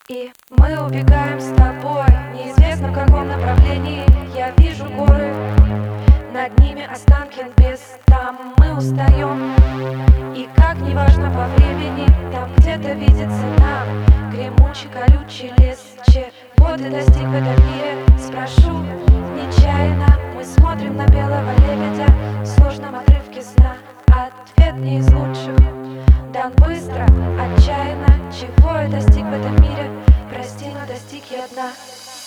И мы убегаем с тобой, неизвестно в каком направлении. Я вижу горы, над ними останки без. Там мы устаем, и как неважно по времени, там где-то видится нам гремучий колючий лес. Чего ты достиг в этом мире? Спрошу нечаянно. Мы смотрим на белого лебедя в сложном отрывке сна. Ответ не из лучших, дан быстро, отчаянно. Чего я достиг в этом мире? Прости, но достиг я дна.